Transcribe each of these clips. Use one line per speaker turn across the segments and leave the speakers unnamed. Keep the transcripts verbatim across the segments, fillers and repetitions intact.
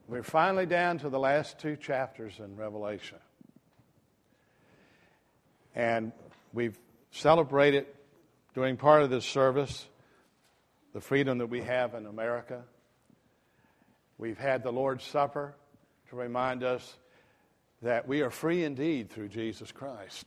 We're finally down to the last two chapters in Revelation. And we've celebrated during part of this service the freedom that we have in America. We've had the Lord's Supper to remind us that we are free indeed through Jesus Christ.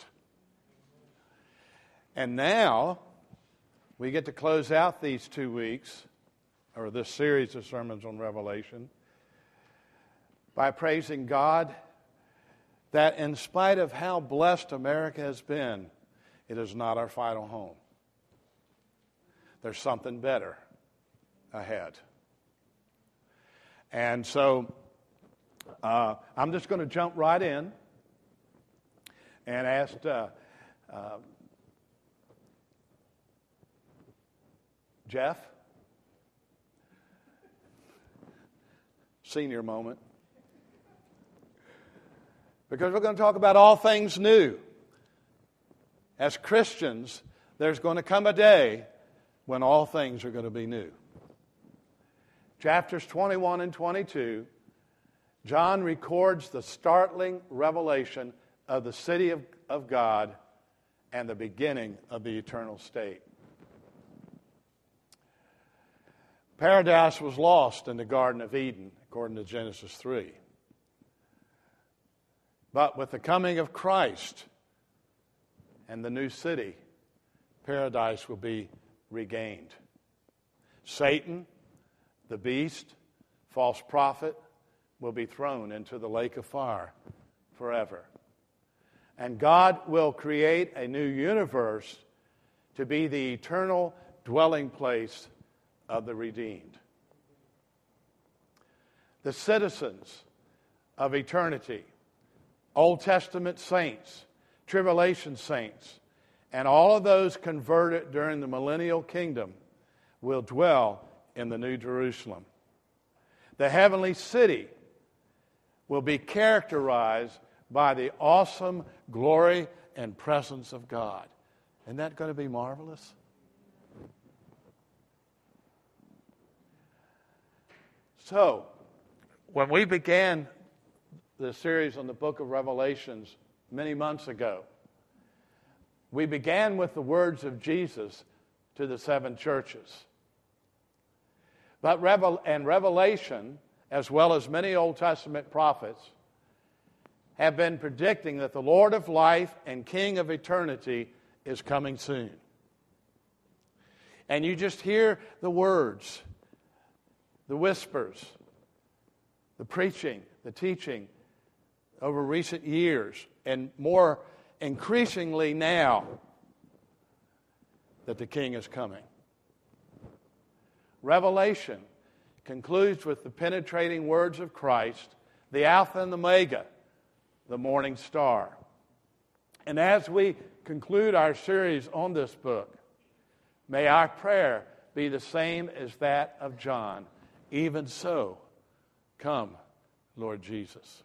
And now we get to close out these two weeks, or this series of sermons on Revelation, by praising God that in spite of how blessed America has been, it is not our final home. There's something better ahead. And so uh, I'm just going to jump right in and ask uh, uh, Jeff, senior moment, because we're going to talk about all things new. As Christians, there's going to come a day when all things are going to be new. Chapters twenty-one and twenty-two, John records the startling revelation of the city of, of God and the beginning of the eternal state. Paradise was lost in the Garden of Eden, according to Genesis three. But with the coming of Christ and the new city, paradise will be regained. Satan, the beast, false prophet, will be thrown into the lake of fire forever. And God will create a new universe to be the eternal dwelling place of the redeemed. The citizens of eternity, Old Testament saints, tribulation saints, and all of those converted during the millennial kingdom will dwell in the New Jerusalem. The heavenly city will be characterized by the awesome glory and presence of God. Isn't that going to be marvelous? So, when we began the series on the book of Revelations many months ago, we began with the words of Jesus to the seven churches. But Revel- and Revelation, as well as many Old Testament prophets, have been predicting that the Lord of life and King of eternity is coming soon. And you just hear the words, the whispers, the preaching, the teaching over recent years, and more increasingly now that the King is coming. Revelation concludes with the penetrating words of Christ, the Alpha and the Omega, the morning star. And as we conclude our series on this book, may our prayer be the same as that of John. Even so, come, Lord Jesus.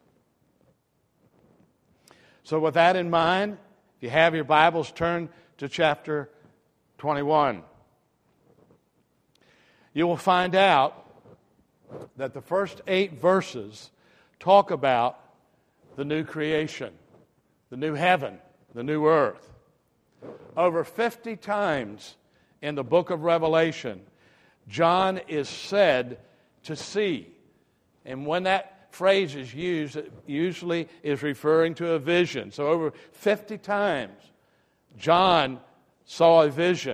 So with that in mind, if you have your Bibles, turn to chapter twenty-one. You will find out that the first eight verses talk about the new creation, the new heaven, the new earth. Over fifty times in the book of Revelation, John is said to see. And when that phrase is used, it usually is referring to a vision. So over fifty times, John saw a vision.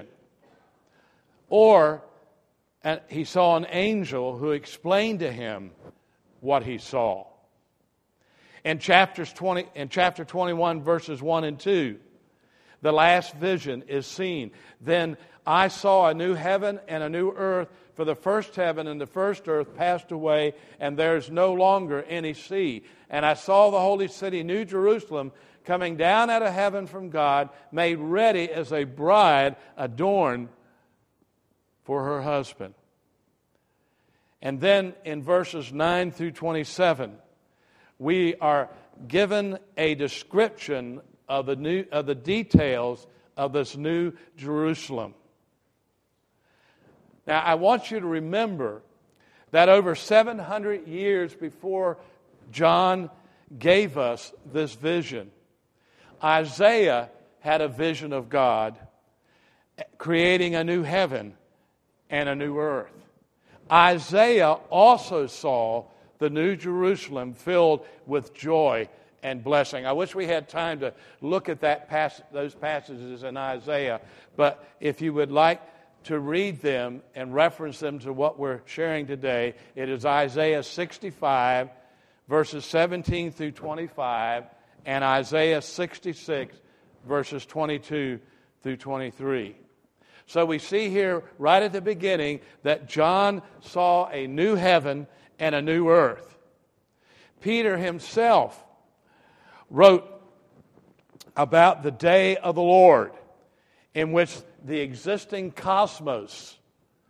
Or and he saw an angel who explained to him what he saw. In chapters twenty, in chapter twenty-one, verses one and two, the last vision is seen. Then I saw a new heaven and a new earth, for the first heaven and the first earth passed away, and there is no longer any sea. And I saw the holy city, New Jerusalem, coming down out of heaven from God, made ready as a bride adorned for her husband. And then in verses nine through twenty-seven, we are given a description of the new of the details of this new Jerusalem. Now, I want you to remember that over seven hundred years before John gave us this vision, Isaiah had a vision of God creating a new heaven and a new earth. Isaiah also saw the New Jerusalem filled with joy and blessing. I wish we had time to look at that pass- those passages in Isaiah, but if you would like to read them and reference them to what we're sharing today, it is Isaiah sixty-five, verses seventeen through twenty-five, and Isaiah sixty-six, verses twenty-two through twenty-three. So we see here right at the beginning that John saw a new heaven and a new earth. Peter himself wrote about the day of the Lord, in which the existing cosmos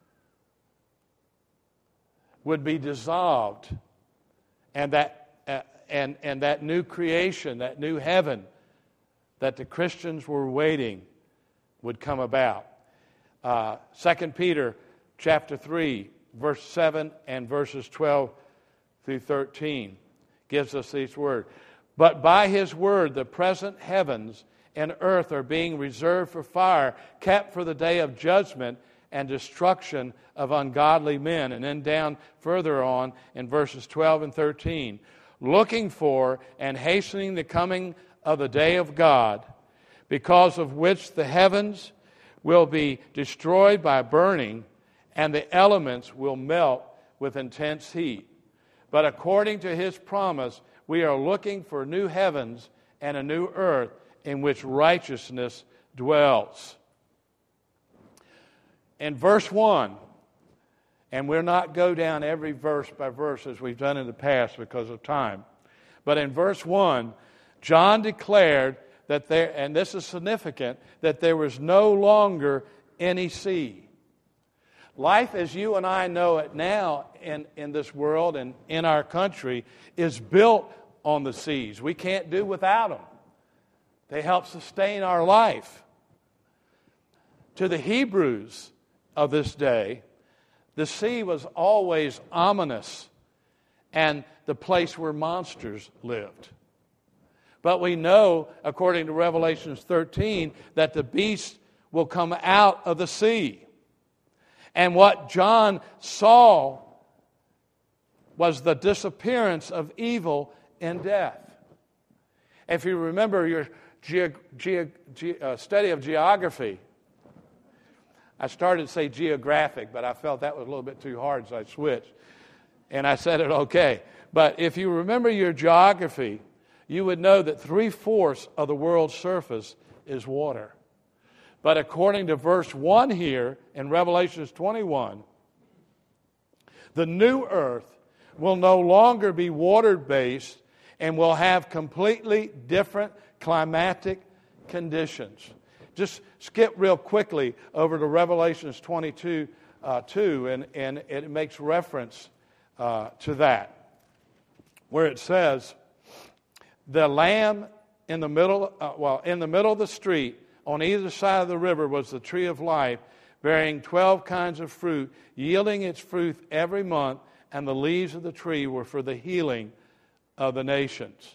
would be dissolved, and that uh, and and that new creation, that new heaven that the Christians were waiting would come about. Uh, Second Peter chapter three, verse seven and verses twelve through thirteen gives us these words. But by his word the present heavens and earth are being reserved for fire, kept for the day of judgment and destruction of ungodly men. And then down further on in verses twelve and thirteen, looking for and hastening the coming of the day of God, because of which the heavens will be destroyed by burning, and the elements will melt with intense heat. But according to his promise, we are looking for new heavens and a new earth in which righteousness dwells. In verse one, and we'll not go down every verse by verse as we've done in the past because of time, but in verse one, John declared that there, and this is significant, that there was no longer any sea. Life as you and I know it now in, in this world and in our country is built on the seas. We can't do without them. They help sustain our life. To the Hebrews of this day, the sea was always ominous and the place where monsters lived. But we know, according to Revelation thirteen, that the beast will come out of the sea. And what John saw was the disappearance of evil and death. If you remember your ge- ge- ge- uh, study of geography, I started to say geographic, but I felt that was a little bit too hard, so I switched. And I said it okay. But if you remember your geography, you would know that three-fourths of the world's surface is water. But according to verse one here in Revelation twenty-one, the new earth will no longer be water-based and will have completely different climatic conditions. Just skip real quickly over to Revelation twenty-two, uh, two, and, and it makes reference uh, to that, where it says, the Lamb in the middle, uh, well, in the middle of the street, on either side of the river, was the tree of life, bearing twelve kinds of fruit, yielding its fruit every month, and the leaves of the tree were for the healing of the nations.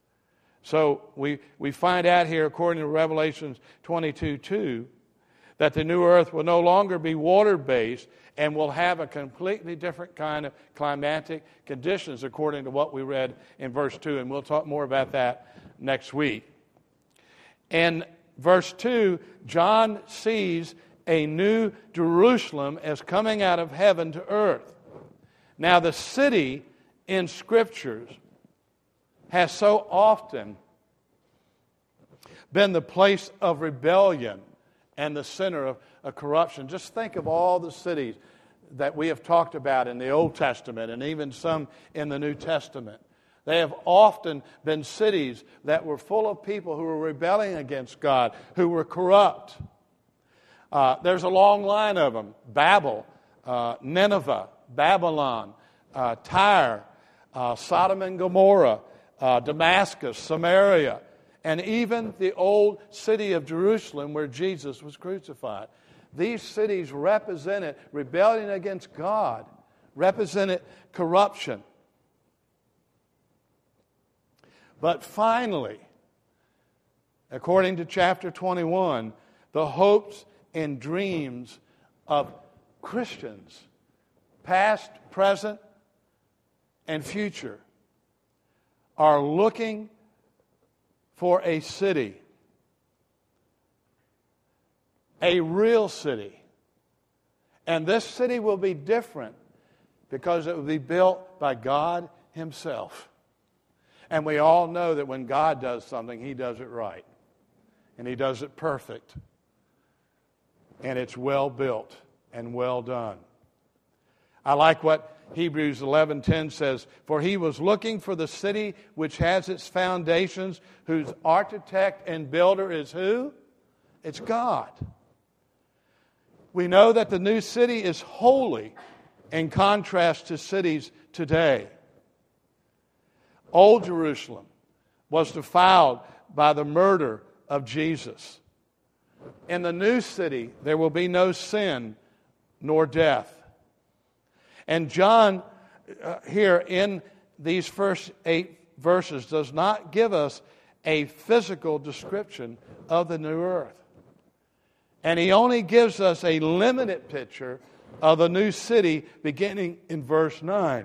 So we, we find out here, according to Revelation twenty-two two, that the new earth will no longer be water-based and will have a completely different kind of climatic conditions, according to what we read in verse two. And we'll talk more about that next week. In verse two, John sees a new Jerusalem as coming out of heaven to earth. Now, the city in Scriptures has so often been the place of rebellion and the center of, of corruption. Just think of all the cities that we have talked about in the Old Testament and even some in the New Testament. They have often been cities that were full of people who were rebelling against God, who were corrupt. Uh, there's a long line of them. Babel, uh, Nineveh, Babylon, uh, Tyre, uh, Sodom and Gomorrah, uh, Damascus, Samaria, and even the old city of Jerusalem where Jesus was crucified. These cities represented rebellion against God, represented corruption. But finally, according to chapter twenty-one, the hopes and dreams of Christians, past, present, and future, are looking for a city, a real city. And this city will be different because it will be built by God Himself. And we all know that when God does something, He does it right. And He does it perfect. And it's well built and well done. I like what Hebrews eleven ten says, "For He was looking for the city which has its foundations, whose architect and builder is who? It's God." We know that the new city is holy in contrast to cities today. Old Jerusalem was defiled by the murder of Jesus. In the new city, there will be no sin nor death. And John, uh, here in these first eight verses, does not give us a physical description of the new earth. And he only gives us a limited picture of the new city beginning in verse nine.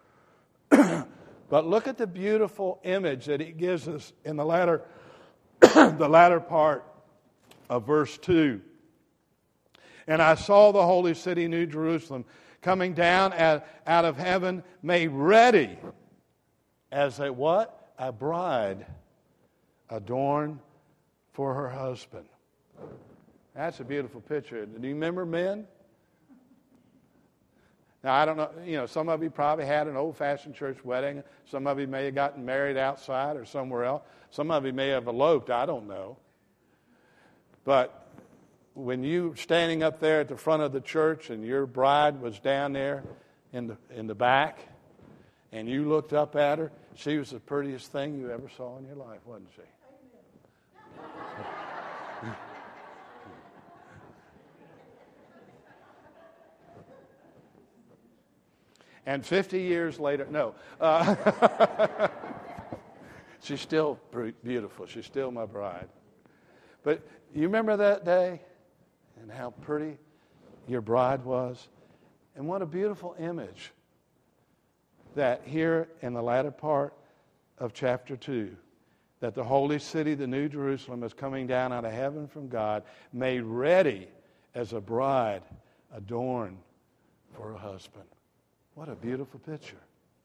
But look at the beautiful image that he gives us in the latter, the latter part of verse two. "And I saw the holy city, New Jerusalem, coming down out, out of heaven, made ready as a what? A bride adorned for her husband." That's a beautiful picture. Do you remember men? Now, I don't know, you know, some of you probably had an old-fashioned church wedding. Some of you may have gotten married outside or somewhere else. Some of you may have eloped. I don't know. But when you were standing up there at the front of the church and your bride was down there in the, in the back, and you looked up at her, she was the prettiest thing you ever saw in your life, wasn't she? And fifty years later, no. Uh, she's still beautiful. She's still my bride. But you remember that day and how pretty your bride was? And what a beautiful image that here in the latter part of chapter two, that the holy city, the New Jerusalem, is coming down out of heaven from God, made ready as a bride adorned for a husband. What a beautiful picture.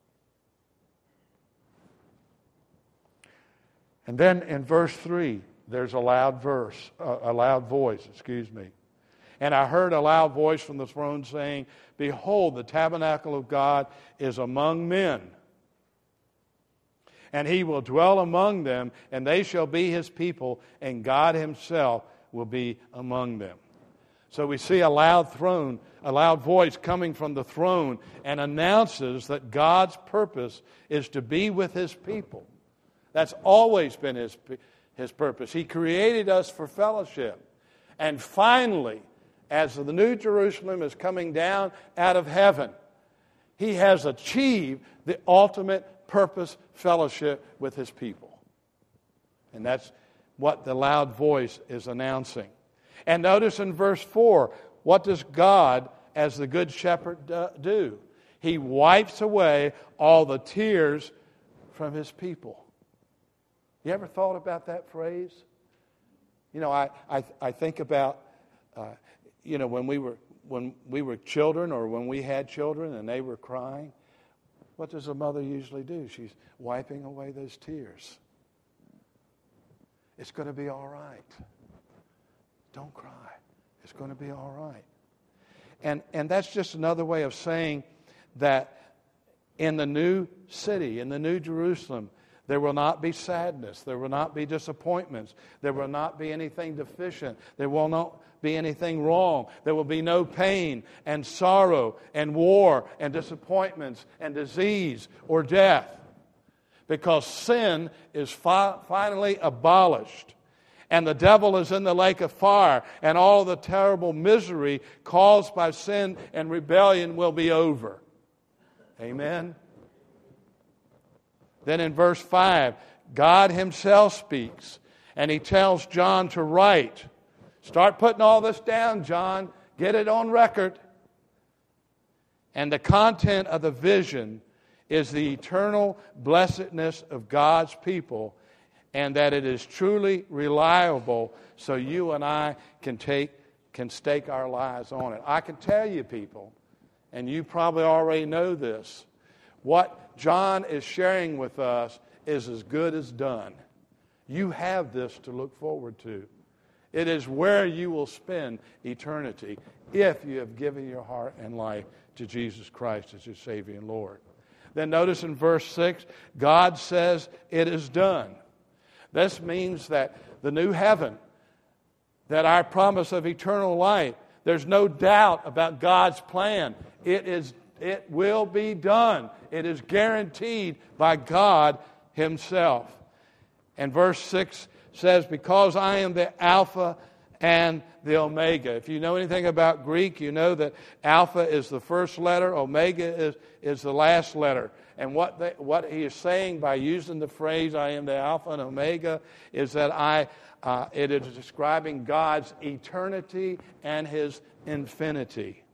And then in verse three, there's a loud verse, uh, a loud voice, excuse me. "And I heard a loud voice from the throne saying, Behold, the tabernacle of God is among men. And He will dwell among them, and they shall be His people, and God Himself will be among them." So we see a loud throne, a loud voice coming from the throne, and announces that God's purpose is to be with His people. That's always been His, His purpose. He created us for fellowship. And finally, as the New Jerusalem is coming down out of heaven, He has achieved the ultimate purpose, fellowship with His people. And that's what the loud voice is announcing. And notice in verse four, what does God, as the Good Shepherd, do? He wipes away all the tears from His people. You ever thought about that phrase? You know, I I, I think about, uh, you know, when we were when we were children or when we had children and they were crying, what does a mother usually do? She's wiping away those tears. It's going to be all right. Don't cry. It's going to be all right. And and that's just another way of saying that in the new city, in the New Jerusalem, there will not be sadness. There will not be disappointments. There will not be anything deficient. There will not be anything wrong. There will be no pain and sorrow and war and disappointments and disease or death. Because sin is fi- finally abolished. And the devil is in the lake of fire, and all the terrible misery caused by sin and rebellion will be over. Amen? Then in verse five, God himself speaks, and he tells John to write. Start putting all this down, John. Get it on record. And the content of the vision is the eternal blessedness of God's people, and that it is truly reliable so you and I can take can stake our lives on it. I can tell you, people, and you probably already know this, what John is sharing with us is as good as done. You have this to look forward to. It is where you will spend eternity if you have given your heart and life to Jesus Christ as your Savior and Lord. Then notice in verse six, God says it is done. This means that the new heaven, that our promise of eternal life, there's no doubt about God's plan. It is, it will be done. It is guaranteed by God himself. And verse six says, because I am the Alpha and the Omega. If you know anything about Greek, you know that Alpha is the first letter, Omega is, is the last letter. And what they, what he is saying by using the phrase, I am the Alpha and Omega, is that I uh, it is describing God's eternity and his infinity.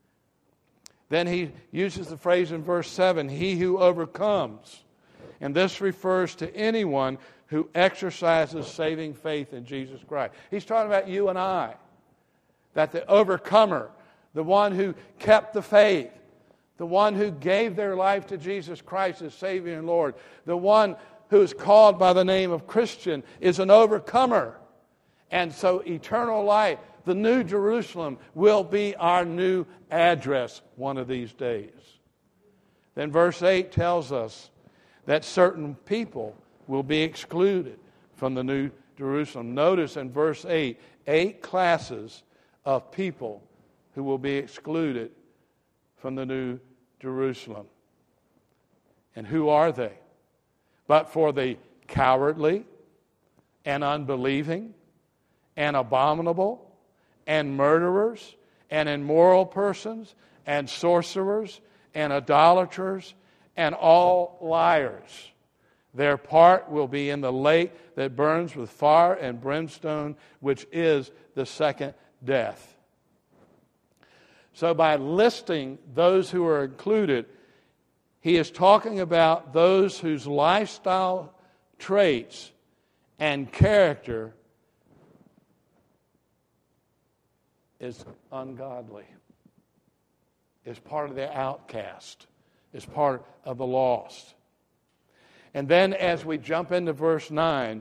Then he uses the phrase in verse seven, he who overcomes. And this refers to anyone who exercises saving faith in Jesus Christ. He's talking about you and I. That the overcomer, the one who kept the faith, the one who gave their life to Jesus Christ as Savior and Lord, the one who is called by the name of Christian is an overcomer. And so eternal life, the New Jerusalem, will be our new address one of these days. Then verse eight tells us that certain people will be excluded from the New Jerusalem. Notice in verse eight, eight classes of people who will be excluded from the New Jerusalem. And who are they? But for the cowardly and unbelieving and abominable and murderers and immoral persons and sorcerers and idolaters and all liars. Their part will be in the lake that burns with fire and brimstone, which is the second death. So by listing those who are included, he is talking about those whose lifestyle traits and character is ungodly, is part of the outcast, is part of the lost. And then as we jump into verse nine,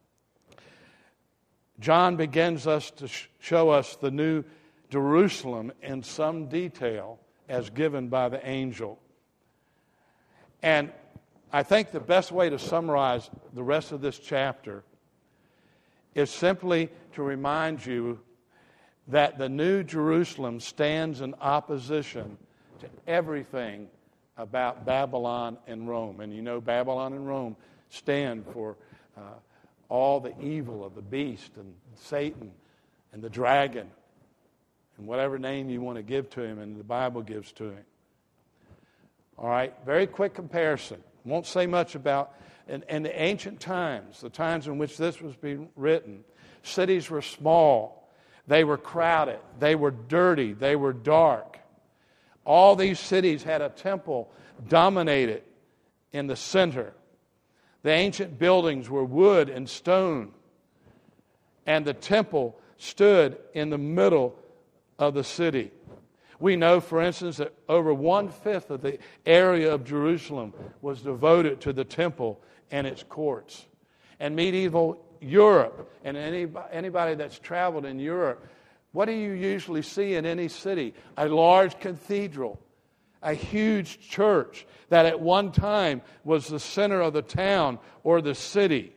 John begins us to sh- show us the New Jerusalem in some detail as given by the angel. And I think the best way to summarize the rest of this chapter is simply to remind you that the New Jerusalem stands in opposition to everything about Babylon and Rome. And you know Babylon and Rome stand for uh, all the evil of the beast and Satan and the dragon and whatever name you want to give to him and the Bible gives to him. All right, very quick comparison. Won't say much about, in, in the ancient times, the times in which this was being written, cities were small, they were crowded, they were dirty, they were dark. All these cities had a temple dominated in the center. The ancient buildings were wood and stone, and the temple stood in the middle of the city. We know, for instance, that over one-fifth of the area of Jerusalem was devoted to the temple and its courts. And medieval Europe, and anybody, anybody that's traveled in Europe, what do you usually see in any city? A large cathedral, a huge church that at one time was the center of the town or the city.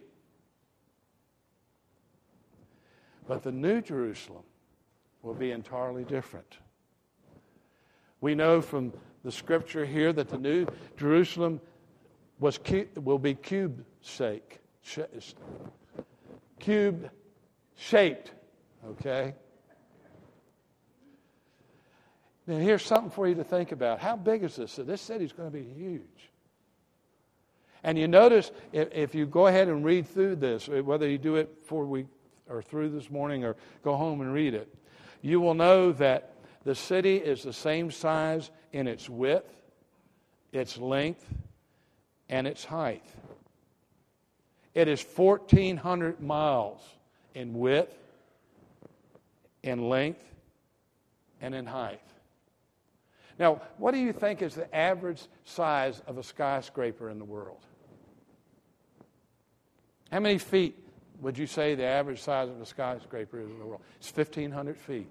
But the New Jerusalem will be entirely different. We know from the scripture here that the New Jerusalem was will be cube-shaped. Cube-shaped, okay? Now, here's something for you to think about. How big is this? This city's going to be huge. And you notice, if, if you go ahead and read through this, whether you do it before we or through this morning or go home and read it, you will know that the city is the same size in its width, its length, and its height. It is fourteen hundred miles in width, in length, and in height. Now, what do you think is the average size of a skyscraper in the world? How many feet would you say the average size of a skyscraper is in the world? It's fifteen hundred feet.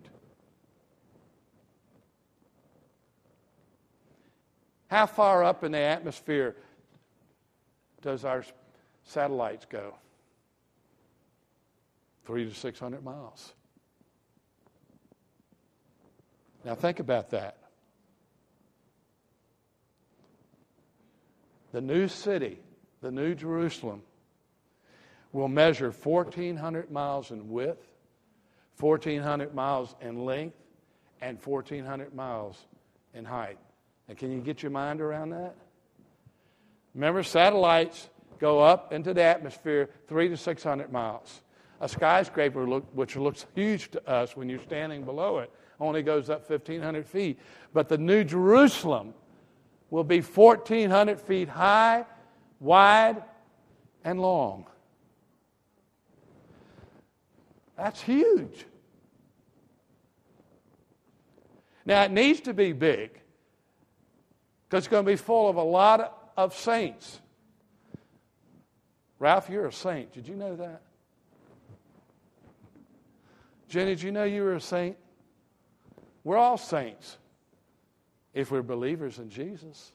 How far up in the atmosphere does our satellites go? Three to six hundred miles. Now think about that. The new city, the new Jerusalem, will measure fourteen hundred miles in width, fourteen hundred miles in length, and fourteen hundred miles in height. And can you get your mind around that? Remember, satellites go up into the atmosphere three to six hundred miles. A skyscraper, look, which looks huge to us when you're standing below it, only goes up fifteen hundred feet. But the New Jerusalem will be fourteen hundred feet high, wide, and long. That's huge. Now, it needs to be big because it's going to be full of a lot of saints. Ralph, you're a saint. Did you know that? Jenny, did you know you were a saint? We're all saints if we're believers in Jesus.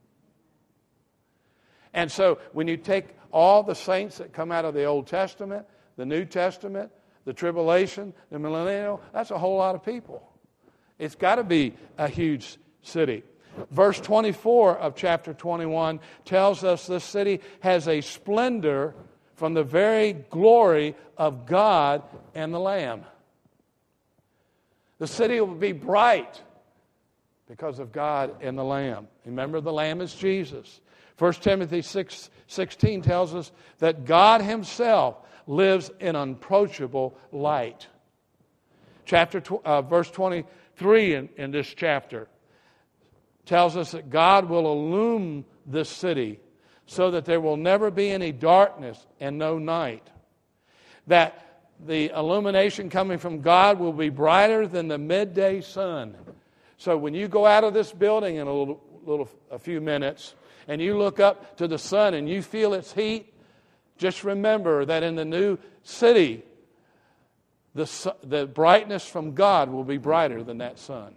And so when you take all the saints that come out of the Old Testament, the New Testament, the tribulation, the millennial, that's a whole lot of people. It's got to be a huge city. Verse twenty-four of chapter twenty-one tells us this city has a splendor from the very glory of God and the Lamb. The city will be bright because of God and the Lamb. Remember, the Lamb is Jesus. First Timothy six sixteen tells us that God himself lives in unapproachable light. Chapter tw- uh, verse twenty-three in, in this chapter tells us that God will illumine this city so that there will never be any darkness and no night. That the illumination coming from God will be brighter than the midday sun. So when you go out of this building in a little, little a few minutes and you look up to the sun and you feel its heat, just remember that in the new city, the, the brightness from God will be brighter than that sun.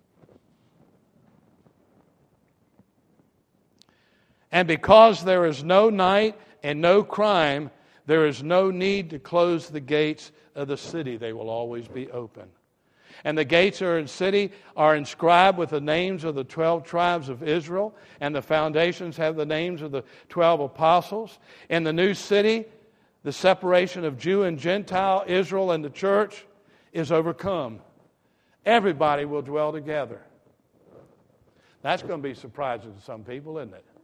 And because there is no night and no crime, there is no need to close the gates of the city. They will always be open. And the gates of the city are inscribed with the names of the twelve tribes of Israel, and the foundations have the names of the twelve apostles. In the new city, the separation of Jew and Gentile, Israel and the church, is overcome. Everybody will dwell together. That's going to be surprising to some people, isn't it?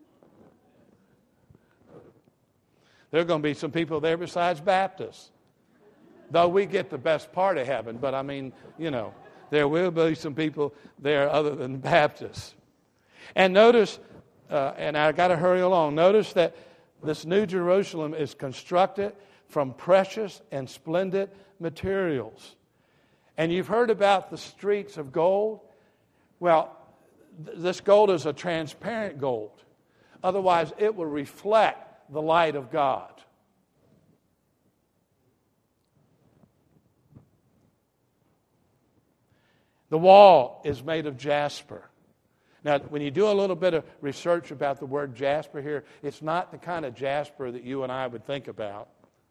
There are going to be some people there besides Baptists. Though we get the best part of heaven, but I mean, you know, there will be some people there other than Baptists. And notice, uh, and I got to hurry along, notice that this New Jerusalem is constructed from precious and splendid materials. And you've heard about the streets of gold. Well, th- this gold is a transparent gold. Otherwise, it will reflect the light of God. The wall is made of jasper. Now, when you do a little bit of research about the word jasper here, it's not the kind of jasper that you and I would think about.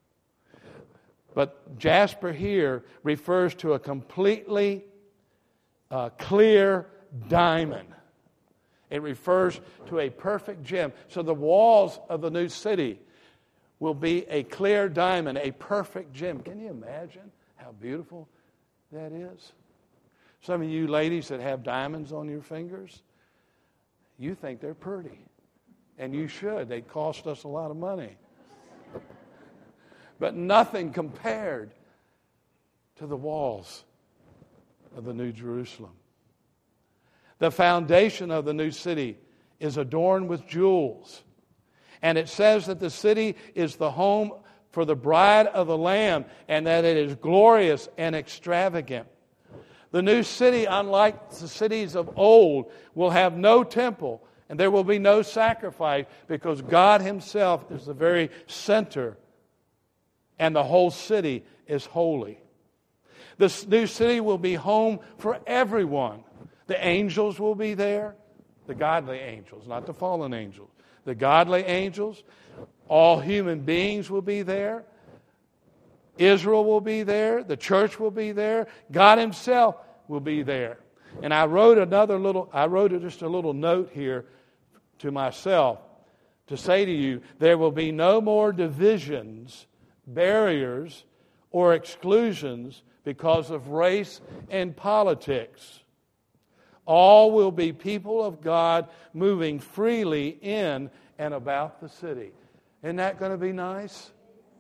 But jasper here refers to a completely uh, clear diamond. It refers to a perfect gem. So the walls of the new city will be a clear diamond, a perfect gem. Can you imagine how beautiful that is? Some of you ladies that have diamonds on your fingers, you think they're pretty. And you should. They cost us a lot of money. But nothing compared to the walls of the New Jerusalem. The foundation of the new city is adorned with jewels. And it says that the city is the home for the bride of the Lamb, and that it is glorious and extravagant. The new city, unlike the cities of old, will have no temple, and there will be no sacrifice, because God Himself is the very center, and the whole city is holy. This new city will be home for everyone. The angels will be there, the godly angels, not the fallen angels. The godly angels, all human beings will be there. Israel will be there. The church will be there. God Himself will be there. And I wrote another little, I wrote just a little note here to myself to say to you, there will be no more divisions, barriers, or exclusions because of race and politics. All will be people of God moving freely in and about the city. Isn't that going to be nice?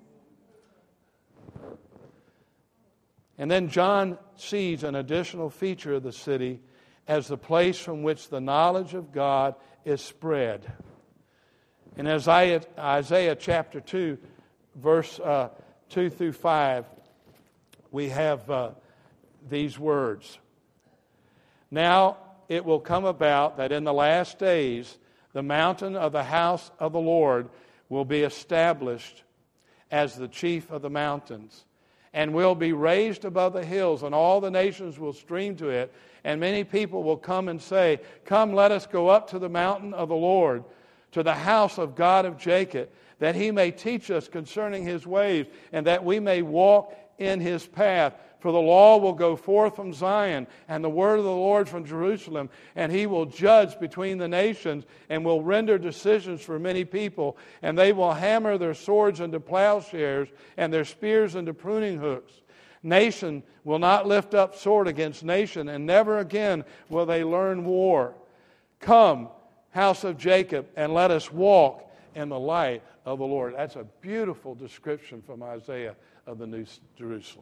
And then John sees an additional feature of the city as the place from which the knowledge of God is spread. In Isaiah, Isaiah chapter two, verse uh, two through five, we have uh, these words. Now it will come about that in the last days the mountain of the house of the Lord will be established as the chief of the mountains, and will be raised above the hills, and all the nations will stream to it, and many people will come and say, Come, let us go up to the mountain of the Lord, to the house of God of Jacob, that He may teach us concerning His ways, and that we may walk in His path. For the law will go forth from Zion, and the word of the Lord from Jerusalem, and He will judge between the nations, and will render decisions for many people, and they will hammer their swords into plowshares, and their spears into pruning hooks. Nation will not lift up sword against nation, and never again will they learn war. Come, house of Jacob, and let us walk in the light of the Lord. That's a beautiful description from Isaiah of the New Jerusalem.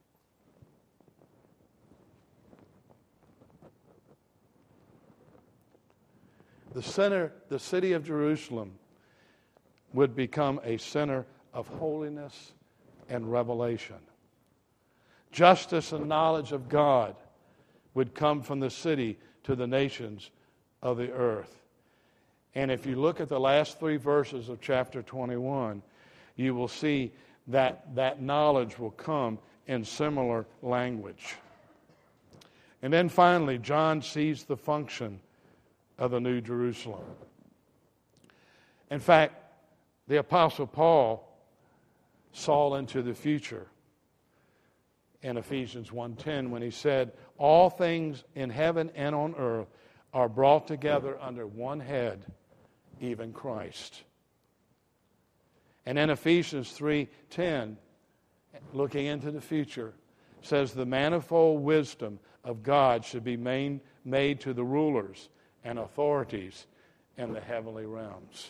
The center, the city of Jerusalem, would become a center of holiness and revelation. Justice and knowledge of God would come from the city to the nations of the earth. And if you look at the last three verses of chapter twenty-one, you will see that that knowledge will come in similar language. And then finally, John sees the function of the New Jerusalem. In fact, the Apostle Paul saw into the future in Ephesians one ten when he said, all things in heaven and on earth are brought together under one head, even Christ. And in Ephesians three ten, looking into the future, says the manifold wisdom of God should be made, made to the rulers and authorities in the heavenly realms.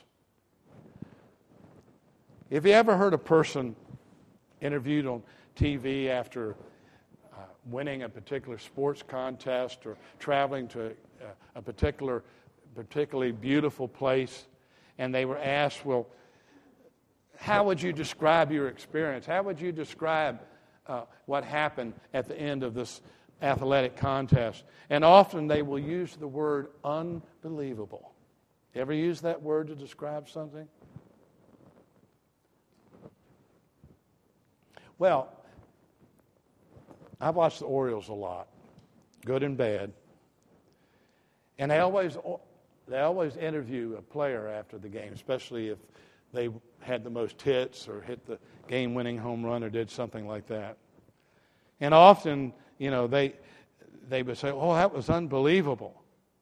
Have you ever heard a person interviewed on T V after uh, winning a particular sports contest or traveling to uh, a particular, particularly beautiful place, and they were asked, well, how would you describe your experience? How would you describe uh, what happened at the end of this athletic contest? And often they will use the word unbelievable. You ever use that word to describe something? Well, I've watched the Orioles a lot, good and bad. And they always they always interview a player after the game, especially if they had the most hits or hit the game-winning home run or did something like that. And often, you know, they they would say, "Oh, that was unbelievable."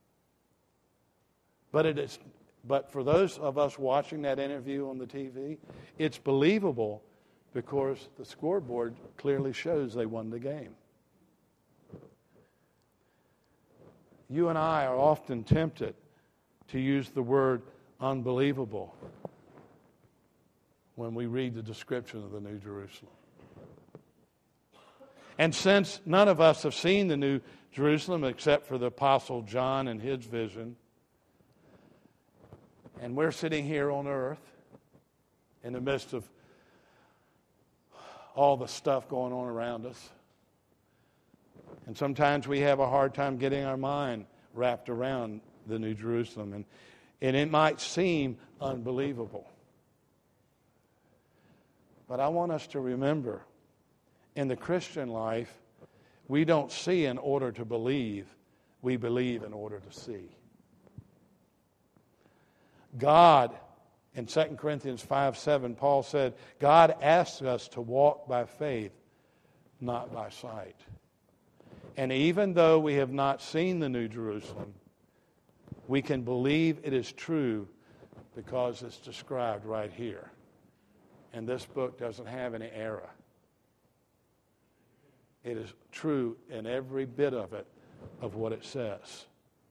But it is. But for those of us watching that interview on the T V, it's believable because the scoreboard clearly shows they won the game. you and I are often tempted to use the word unbelievable when we read the description of the New Jerusalem. And since none of us have seen the New Jerusalem except for the Apostle John and his vision, and we're sitting here on earth in the midst of all the stuff going on around us, and sometimes we have a hard time getting our mind wrapped around the New Jerusalem, and, and it might seem unbelievable. But I want us to remember, in the Christian life, we don't see in order to believe, we believe in order to see. God, in Second Corinthians five seven, Paul said, God asks us to walk by faith, not by sight. And even though we have not seen the New Jerusalem, we can believe it is true because it's described right here. And this book doesn't have any error. It is true in every bit of it, of what it says.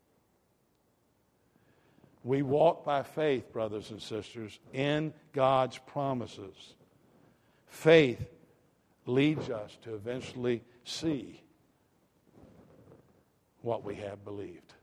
We walk by faith, brothers and sisters, in God's promises. Faith leads us to eventually see what we have believed.